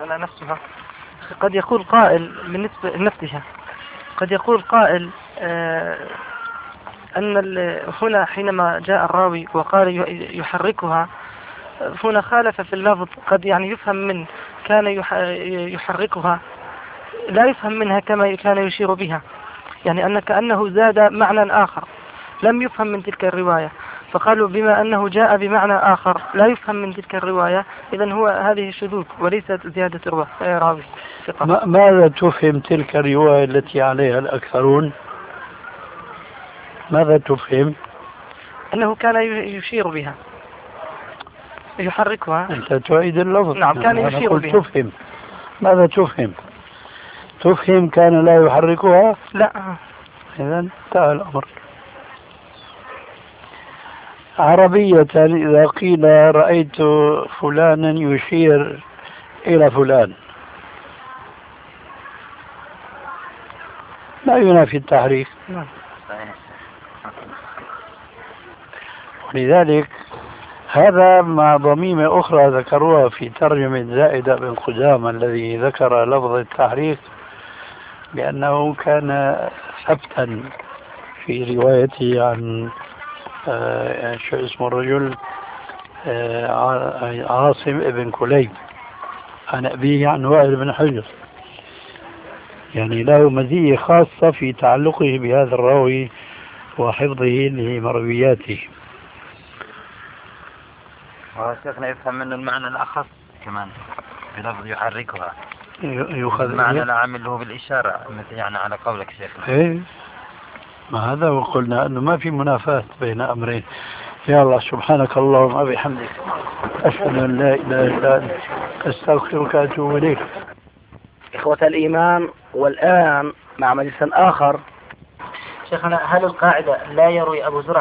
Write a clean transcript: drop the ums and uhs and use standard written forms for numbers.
على نفسها. قد يقول قائل بالنسبة لنفسها، قد يقول قائل أن هنا حينما جاء الراوي وقال يحركها، هنا خالف في اللفظ، قد يعني يفهم من كان يحركها، لا يفهم منها كما كان يشير بها، يعني أن كأنه زاد معنى آخر لم يفهم من تلك الرواية، فقالوا بما أنه جاء بمعنى آخر لا يفهم من تلك الرواية، إذن هو هذه شذوذ وليست زيادة راوي. ماذا تفهم تلك الرواية التي عليها الأكثرون؟ ماذا تفهم؟ أنه كان يشير بها، يحركها. أنت تعيد اللفظ. نعم، كان يشير بها. تفهم. ماذا تفهم؟ تفهم كان لا يحركها؟ لا. إذن انتهى الأمر. عربية إذا قيل رأيت فلانا يشير إلى فلان لا ينافي التحريك. ولذلك هذا مع ضميمة أخرى ذكروها في ترجمة زائدة بن قدامة الذي ذكر لفظ التحريك، بأنه كان ثبتا في روايته عن شو اسمه الرجل، عاصم ابن كليب، عن أبيه عن وائل بن حجر، يعني له مزية خاصة في تعلقه بهذا الراوي وحفظه لمروياته. شيخنا يفهم منه المعنى الأخص كمان بلفظ يحركها، يؤخذ المعنى العام اللي هو بالإشارة، مثل يعني على قولك شيخنا. إيه، ما هذا وقلنا أنه ما في منافاة بين أمرين. يا الله، سبحانك اللهم وبحمدك، أشهد أن لا إله إلا أنت، أستغفرك وأتوب إليك. إخوة الإيمان، والآن مع مجلس آخر. شيخنا، هل القاعدة لا يروي أبو زرعة